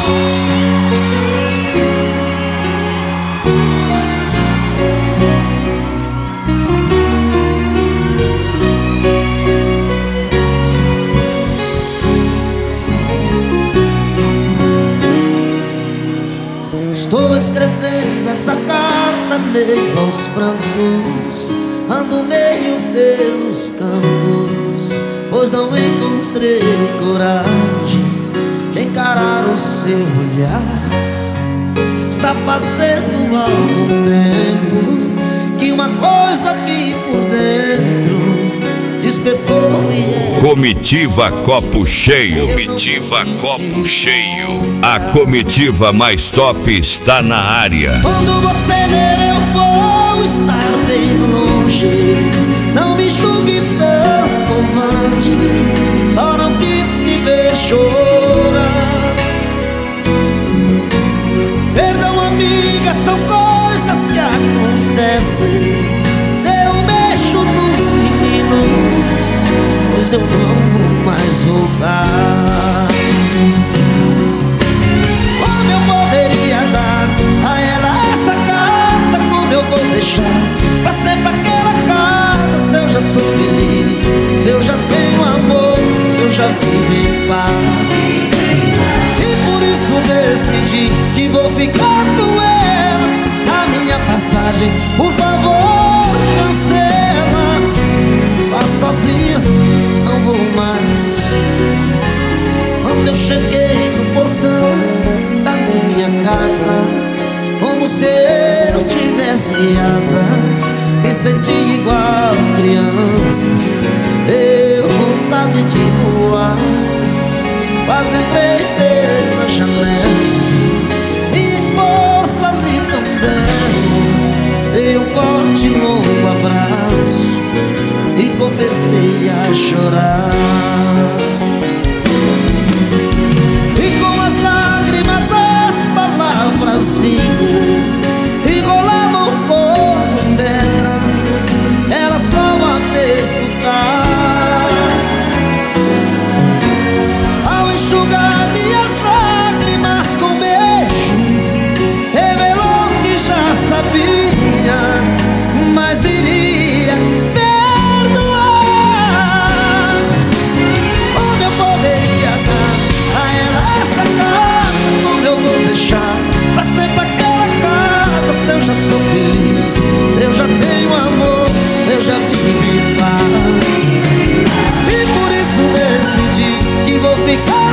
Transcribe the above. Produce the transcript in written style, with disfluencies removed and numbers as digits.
Estou escrevendo essa carta meio aos prantos, ando meio pelos cantos, pois não encontrei coragem de encarar o seu olhar. Está fazendo algum tempo que uma coisa aqui por dentro despertou e é Comitiva Copo Cheio. Comitiva Copo Cheio. A comitiva mais top está na área. Quando você ler eu vou estar bem longe. Não me julgue tão covarde, só não quis te ver chorar. Perdão, amiga, são coisas que acontecem. Eu mexo nos meninos, pois eu não vou mais voltar. Como eu poderia dar a ela essa carta? Como eu vou deixar pra sempre aquela casa? Se eu já sou feliz, se eu já tenho amor, se eu já vivo em paz. E por isso decidi que vou ficar com ela. A minha passagem, por favor, cancela. Vá sozinha, não vou mais. Quando eu cheguei no portão da minha casa, como se eu tivesse asas, me senti igual criança. Eu vontade de voar, quase entrei pela janela. Minha esposa ali também, dei um forte longo abraço e comecei a chorar. E com as lágrimas as palavras vinham e rolavam como pedras, era só a me escutar. Ao enxugar minhas lágrimas com beijo, revelou que já sabia, mas iria perdoar. Como eu poderia dar a ela essa carta? Como eu vou deixar pra sempre aquela casa? Se eu já sou feliz, se eu já tenho amor, se eu já vivo em paz. E por isso decidi que vou ficar